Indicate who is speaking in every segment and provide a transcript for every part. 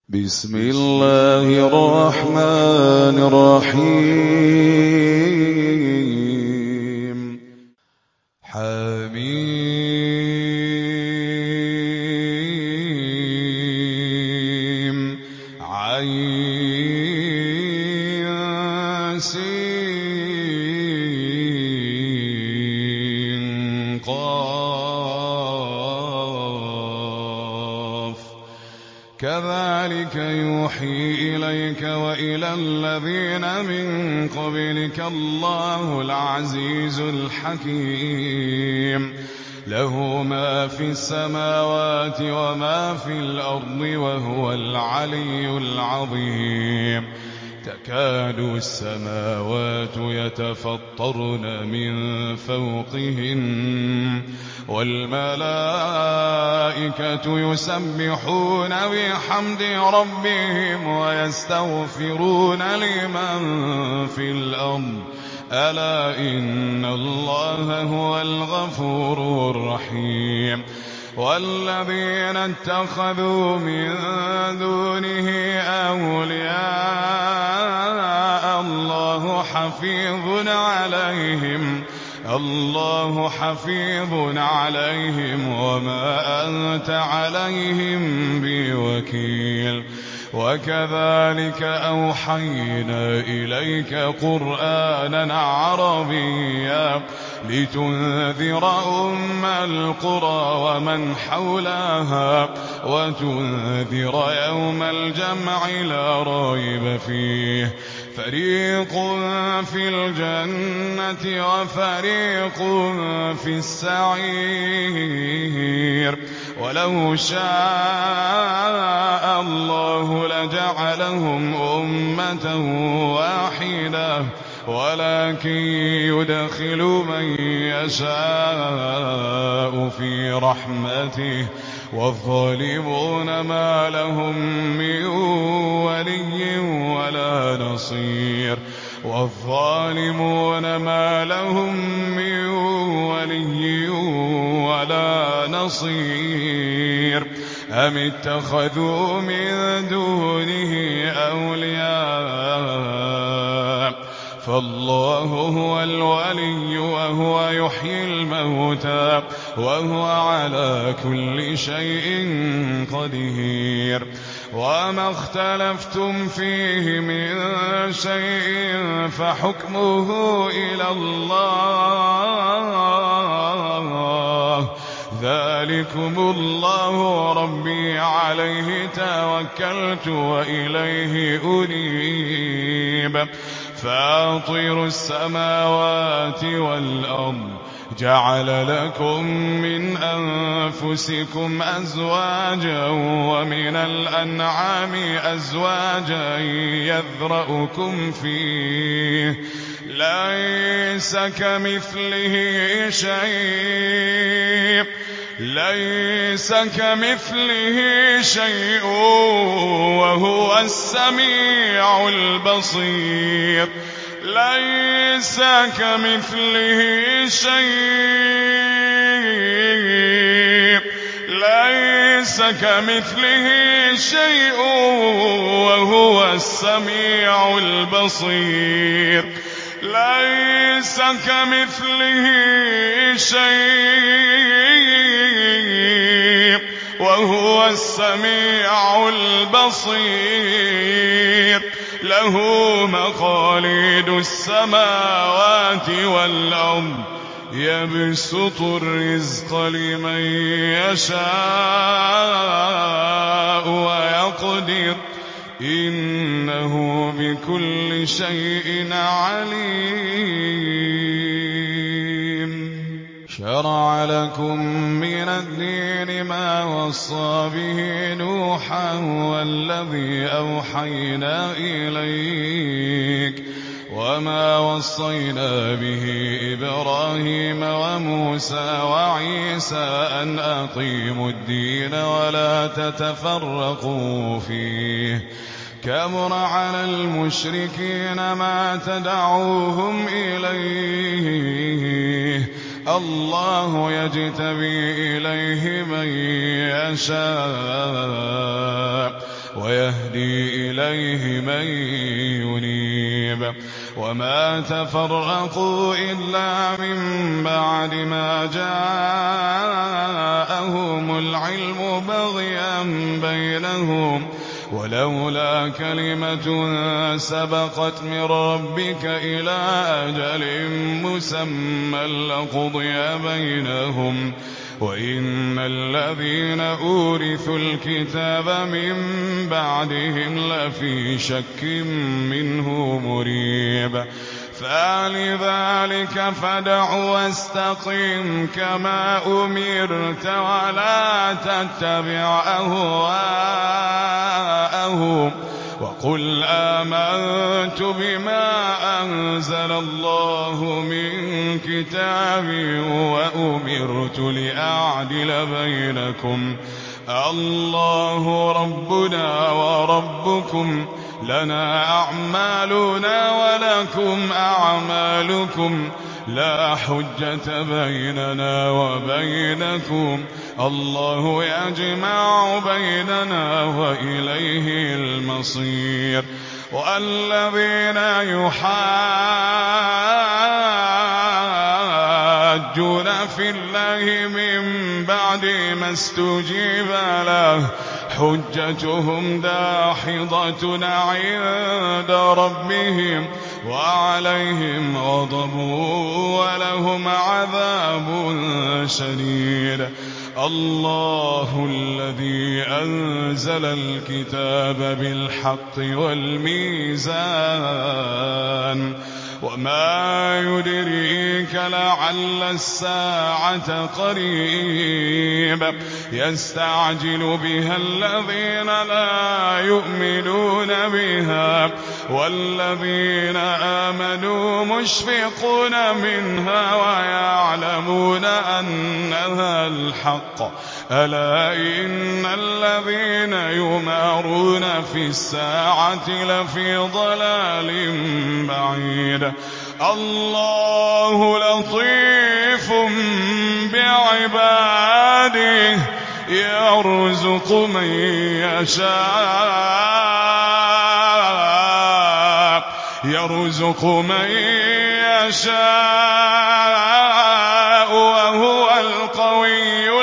Speaker 1: بسم الله الرحمن الرحيم. حميم عين سين قاف كذلك يوحي إليك وإلى الذين من قبلك الله العزيز الحكيم له ما في السماوات وما في الأرض وهو العلي العظيم تكاد السماوات يتفطرن من فوقهن والملائكة يسبحون بحمد ربهم ويستغفرون لمن في الأرض ألا إن الله هو الغفور الرحيم والذين اتخذوا من دونه أولياء الله حفيظ عليهم وما أنت عليهم بوكيل وكذلك أوحينا إليك قرآنا عربيا لتنذر أم القرى ومن حولها وتنذر يوم الجمع لا ريب فيه فريق في الجنة وفريق في السعير ولو شاء الله لجعلهم أمة واحدة ولكن يدخل من يشاء في رحمته والظالمون ما لهم من ولي ولا نصير أم اتخذوا من دونه أولياء فالله هو الولي وهو يحيي الموتى وهو على كل شيء قدير وما اختلفتم فيه من شيء فحكمه إلى الله ذلكم الله ربي عليه توكلت وإليه أنيب فاطر السماوات والأرض جعل لكم من أنفسكم أزواجا ومن الأنعام أزواجا يذرأكم فيه ليس كمثله شيء وهو السميع البصير ليس كمثله شيء وهو السميع البصير ليس كمثله شيء وهو السميع البصير له مقاليد السماوات والأرض يبسط الرزق لمن يشاء ويقدر إنه بكل شيء عليم شرع لكم من الدين ما وصى به نوحا والذي أوحينا إليك وما وصينا به إبراهيم وموسى وعيسى أن أقيموا الدين ولا تتفرقوا فيه كبر على المشركين ما تدعوهم إليه الله يجتبي إليه من يشاء ويهدي إليه من ينيب وما تفرقوا إلا من بعد ما جاءهم العلم بغيا بينهم ولولا كلمة سبقت من ربك إلى أجل مسمى لقضي بينهم وإن الذين أورثوا الكتاب من بعدهم لفي شك منه مريب فلذلك فادع واستقم كما أمرت ولا تتبع أهواءهم وقل آمنت بما أنزل الله من كتاب وأمرت لأعدل بينكم الله ربنا وربكم لنا أعمالنا ولكم أعمالكم لا حجة بيننا وبينكم الله يجمع بيننا وإليه المصير والذين يحاجون في الله من بعد ما استجيب له حجتهم داحضة عند ربهم وعليهم غضب ولهم عذاب شديد الله الذي أنزل الكتاب بالحق والميزان وما يدريك لعل الساعة قريب يستعجل بها الذين لا يؤمنون بها والذين آمنوا مشفقون منها ويعلمون أنها الحق ألا إن الذين يمارون في الساعة لفي ضلال بعيد الله لطيف بعباده يرزق من يشاء وهو القوي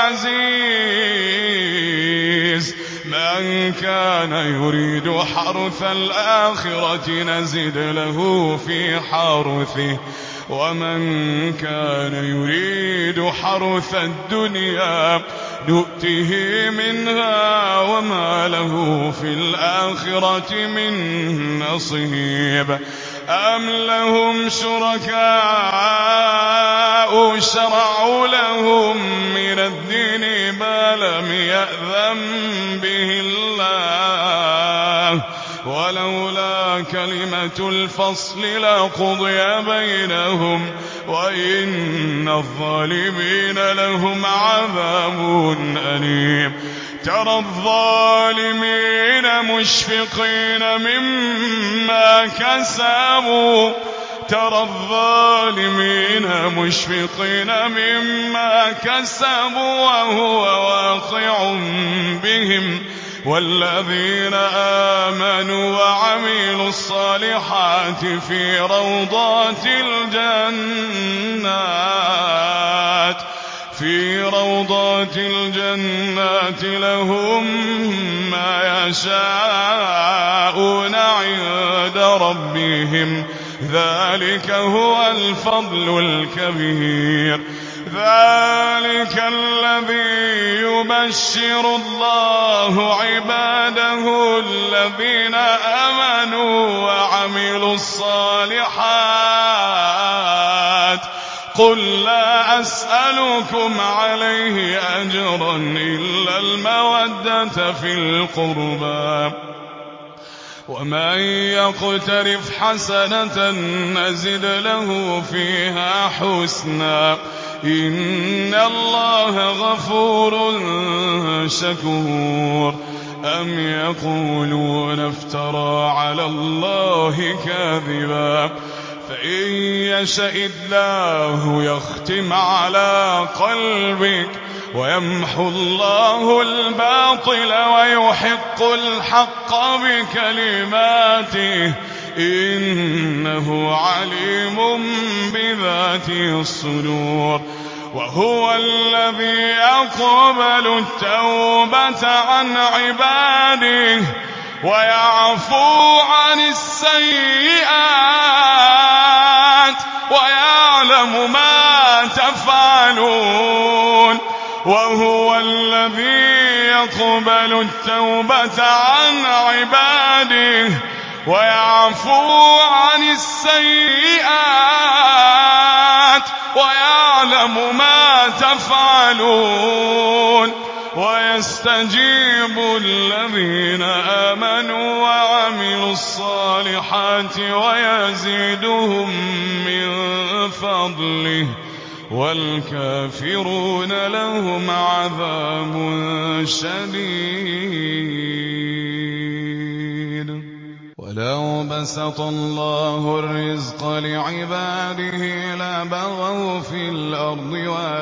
Speaker 1: العزيز من كان يريد حرث الآخرة نزد له في حرثه ومن كان يريد حرث الدنيا نؤته منها وما له في الآخرة من نصيب أم لهم شركاء شرعوا لهم من الدين ما لم يأذن به الله ولولا كلمة الفصل لقضي بينهم وإن الظالمين لهم عذاب أليم ترى الظالمين مشفقين مما كسبوا وهو واقع بهم والذين آمنوا وعملوا الصالحات في روضات الجنات لهم ما يشاءون عند ربهم ذلك هو الفضل الكبير ذلك الذي يبشر الله عباده الذين آمنوا وعملوا الصالحات قل لا أسألكم عليه أجرا إلا المودة في القربى ومن يقترف حسنة نزد له فيها حسنا إن الله غفور شكور أم يقولون افترى على الله كاذبا فإن يشاء الله يختم على قلبك ويمحو الله الباطل ويحق الحق بكلماته إنه عليم بذات الصدور وهو الذي يقبل التوبة عن عباده ويعفو عن السيئات ويعلم ما تفعلون وهو الذي يقبل التوبة عن عباده ويعفو عن السيئات ويعلم ما تفعلون ويستجيب الذين آمنوا وعملوا الصالحات ويزيدهم من فضله والكافرون لهم عذاب شديد. ولو بسط الله الرزق لعباده لبغوا في الأرض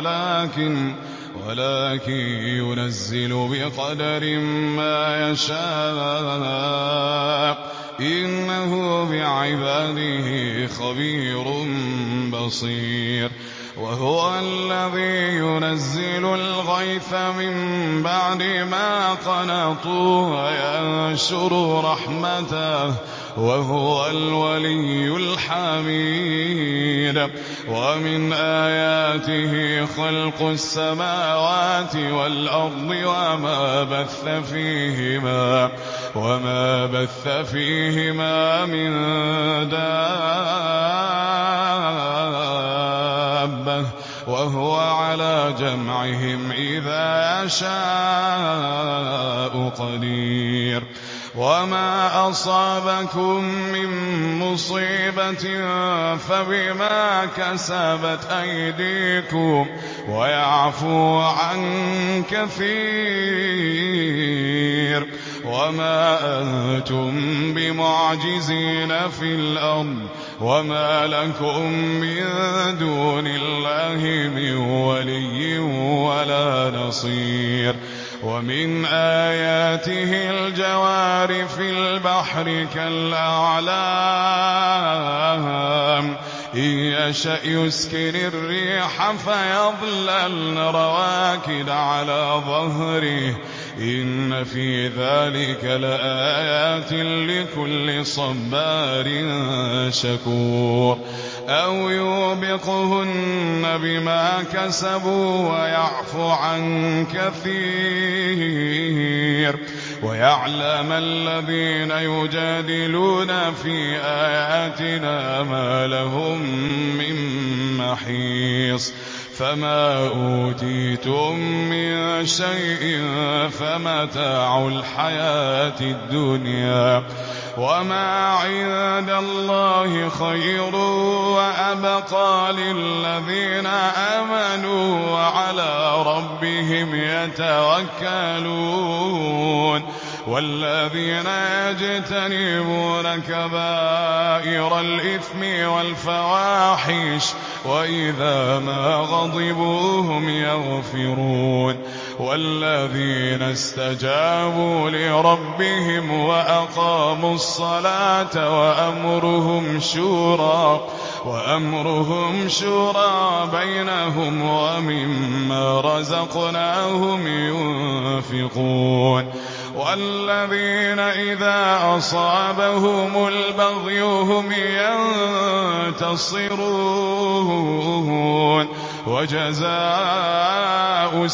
Speaker 1: ولكن ينزل بقدر ما يشاء إنه بعباده خبير بصير. وهو الذي ينزل الغيث من بعد ما قنطوا وينشر رحمته وهو الولي الحميد. ومن آياته خلق السماوات والأرض وما بث فيهما من دابة وهو على جمعهم إذا يشاء قدير. وما أصابكم من مصيبة فبما كسبت أيديكم ويعفو عن كثير. وما أنتم بمعجزين في الأرض وما لكم من دون الله من ولي ولا نصير. ومن آياته الجوار في البحر كالأعلام إن يشأ يسكن الريح فيظللن رواكد على ظهره إن في ذلك لآيات لكل صبار شكور. أو يوبقهن بما كسبوا ويعفو عن كثير. ويعلم الذين يجادلون في آياتنا ما لهم من محيص. فما أوتيتم من شيء فمتاع الحياة الدنيا وما عند الله خير وأبقى للذين آمنوا وعلى ربهم يتوكلون. والذين يجتنبون كبائر الإثم والفواحش وإذا ما غضبوا هم يغفرون. والذين استجابوا لربهم وأقاموا الصلاة وأمرهم شورى بينهم ومما رزقناهم ينفقون. والذين إذا أصابهم البغي هم ينتصرون. وجزاء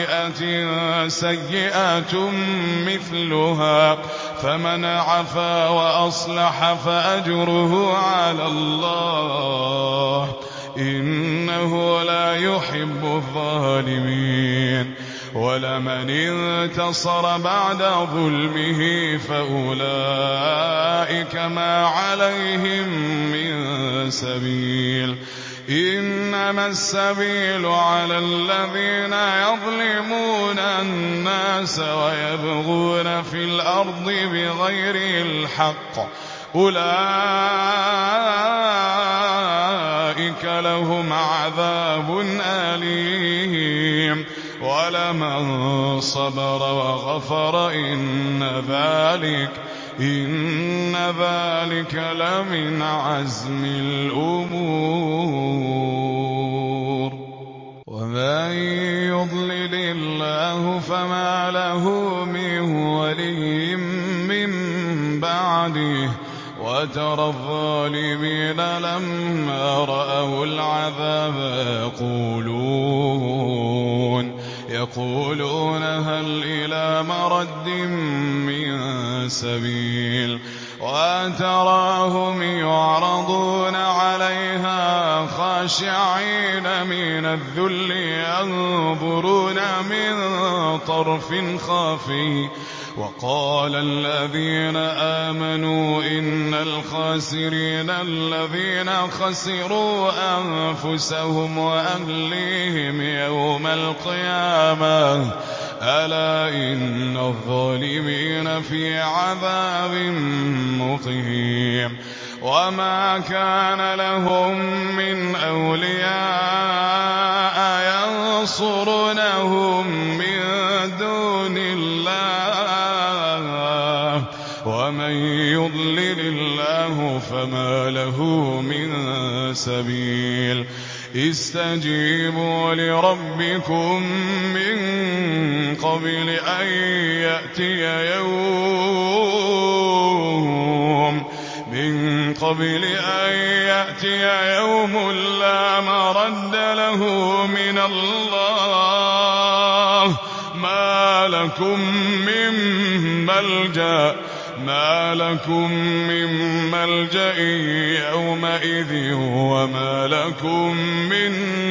Speaker 1: سيئة مثلها فمن عفا وأصلح فأجره على الله إنه لا يحب الظالمين. ولمن انتصر بعد ظلمه فأولئك ما عليهم من سبيل. إنما السبيل على الذين يظلمون الناس ويبغون في الأرض بغير الحق أولئك لهم عذاب أليم. ولمن صبر وغفر إن ذلك لمن عزم الأمور. ومن يضلل الله فما له من ولي من بعده وترى الظالمين لما رأوا العذاب يقولون هل إلى مرد من سبيل وتراهم يعرضون عليها خاشعين من الذل ينظرون من طرف خافي. وقال الذين آمنوا إن الخاسرين الذين خسروا أنفسهم وأهليهم يوم القيامة ألا إن الظالمين في عذاب مقيم. وما كان لهم من أولياء ينصرونهم من دون الله ومن يضلل الله فما له من سبيل. استجيبوا لربكم من قبل أن يأتي يوم لا مرد له من الله ما لكم من ملجأ يومئذ وما لكم من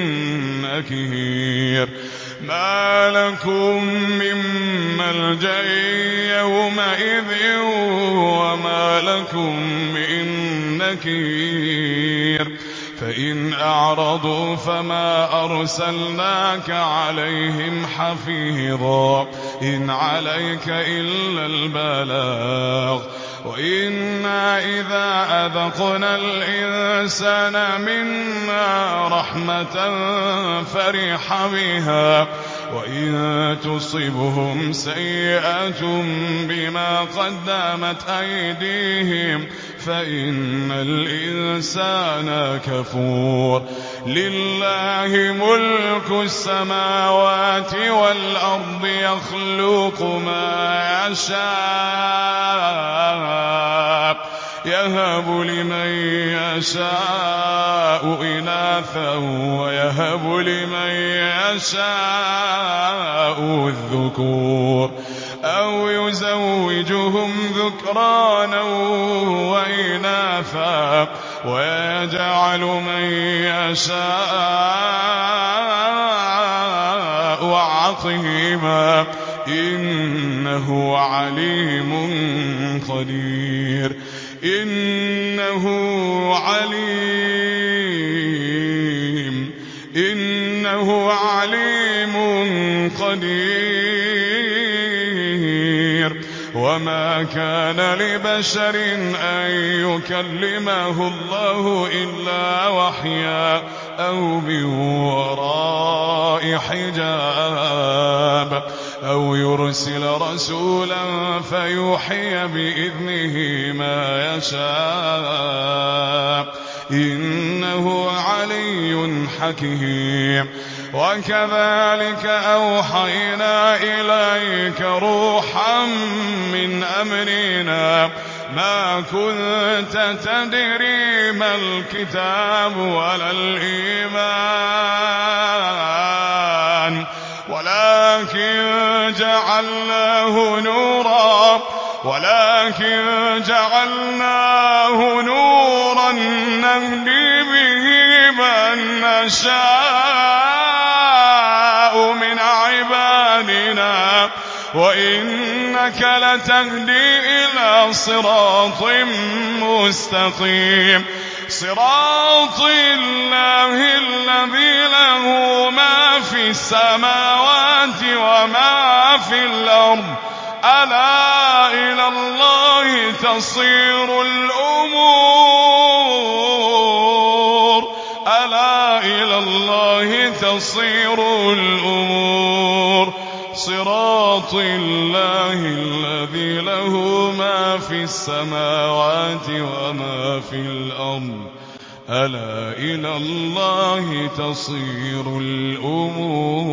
Speaker 1: نكير. ما لكم من ملجأ يومئذ وما لكم من نكير. فإن أعرضوا فما أرسلناك عليهم حفيظا إن عليك إلا البلاغ. وإنا إذا أذقنا الإنسان منا رحمة فرح بها وإن تصبهم سيئة بما قدمت أيديهم فإن الإنسان كفور. لله ملك السماوات والأرض يخلق ما يشاء يهب لمن يشاء إناثا ويهب لمن يشاء الذكور أو يزوجهم ذكرانا وإناثا ويجعل من يشاء عقيما إنه عليم قدير. إنه عليم قدير. وما كان لبشر أن يكلمه الله إلا وحيا أو من وراء حجاب أو يرسل رسولا فيوحي بإذنه ما يشاء إنه علي حكيم. وكذلك أوحينا إليك روحا من أمرنا ما كنت تدري ما الكتاب ولا الإيمان ولكن جعلناه نورا نهدي به من نشاء من عبادنا وإنك لتهدي إلى صراط مستقيم. صراط الله الذي له ما في السماوات وما في الأرض ألا إلى الله تصير الأمور صراط الله الذي له ما في السماوات وما في الأرض ألا إلى الله تصير الأمور